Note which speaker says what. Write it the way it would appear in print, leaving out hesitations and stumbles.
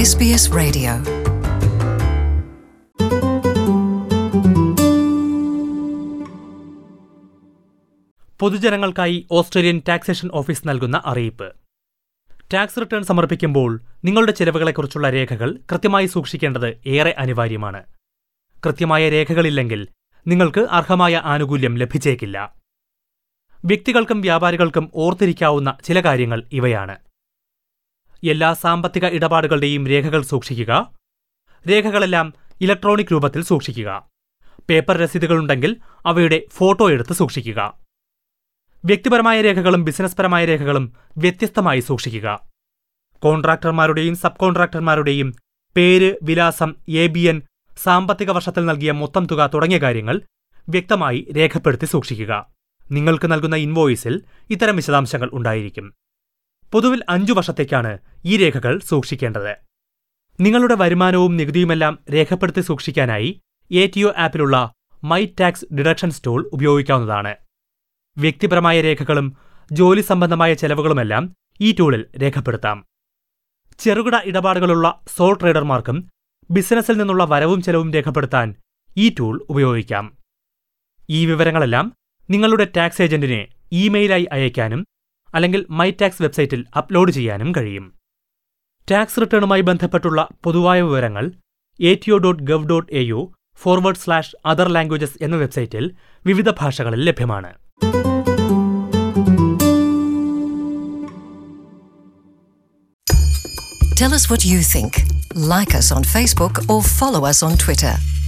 Speaker 1: SBS Radio.
Speaker 2: പൊതുജനങ്ങൾക്കായി Australian taxation office നൽകുന്ന അറിയിപ്പ്. ടാക്സ് റിട്ടേൺ സമർപ്പിക്കുമ്പോൾ നിങ്ങളുടെ ചെലവുകളെക്കുറിച്ചുള്ള രേഖകൾ കൃത്യമായി സൂക്ഷിക്കേണ്ടത് ഏറെ അനിവാര്യമാണ്. കൃത്യമായ രേഖകളില്ലെങ്കിൽ നിങ്ങൾക്ക് അർഹമായ ആനുകൂല്യം ലഭിച്ചേക്കില്ല. വ്യക്തികൾക്കും വ്യാപാരികൾക്കും ഓർത്തിരിക്കാവുന്ന ചില കാര്യങ്ങൾ ഇവയാണ്: എല്ലാ സാമ്പത്തിക ഇടപാടുകളുടെയും രേഖകൾ സൂക്ഷിക്കുക. രേഖകളെല്ലാം ഇലക്ട്രോണിക് രൂപത്തിൽ സൂക്ഷിക്കുക. പേപ്പർ രസീതുകളുണ്ടെങ്കിൽ അവയുടെ ഫോട്ടോ എടുത്ത് സൂക്ഷിക്കുക. വ്യക്തിപരമായ രേഖകളും ബിസിനസ്പരമായ രേഖകളും വ്യത്യസ്തമായി സൂക്ഷിക്കുക. കോൺട്രാക്ടർമാരുടെയും സബ് കോൺട്രാക്ടർമാരുടെയും പേര്, വിലാസം, ABN, സാമ്പത്തിക വർഷത്തിൽ നൽകിയ മൊത്തം തുക തുടങ്ങിയ കാര്യങ്ങൾ വ്യക്തമായി രേഖപ്പെടുത്തി സൂക്ഷിക്കുക. നിങ്ങൾക്ക് നൽകുന്ന ഇൻവോയിസിൽ ഇത്തരം വിശദാംശങ്ങൾ ഉണ്ടായിരിക്കും. പൊതുവിൽ 5 വർഷത്തേക്കാണ് ഈ രേഖകൾ സൂക്ഷിക്കേണ്ടത്. നിങ്ങളുടെ വരുമാനവും നികുതിയുമെല്ലാം രേഖപ്പെടുത്തി സൂക്ഷിക്കാനായി ATO ആപ്പിലുള്ള മൈ ടാക്സ് ഡിഡക്ഷൻസ് ടൂൾ ഉപയോഗിക്കാവുന്നതാണ്. വ്യക്തിപരമായ രേഖകളും ജോലി സംബന്ധമായ ചെലവുകളുമെല്ലാം ഈ ടൂളിൽ രേഖപ്പെടുത്താം. ചെറുകിട ഇടപാടുകളുള്ള സോൾ ട്രേഡർമാർക്കും ബിസിനസ്സിൽ നിന്നുള്ള വരവും ചെലവും രേഖപ്പെടുത്താൻ ഈ ടൂൾ ഉപയോഗിക്കാം. ഈ വിവരങ്ങളെല്ലാം നിങ്ങളുടെ ടാക്സ് ഏജന്റിനെ ഇമെയിലായി അയക്കാനും അല്ലെങ്കിൽ മൈ ടാക്സ് വെബ്സൈറ്റിൽ അപ്ലോഡ് ചെയ്യാനും കഴിയും. ടാക്സ് റിട്ടേണുമായി ബന്ധപ്പെട്ടുള്ള പൊതുവായ വിവരങ്ങൾ ato.gov.au/other languages എന്ന വെബ്സൈറ്റിൽ വിവിധ ഭാഷകളിൽ ലഭ്യമാണ്.
Speaker 1: Tell us what you think. Like us on Facebook or follow us on Twitter.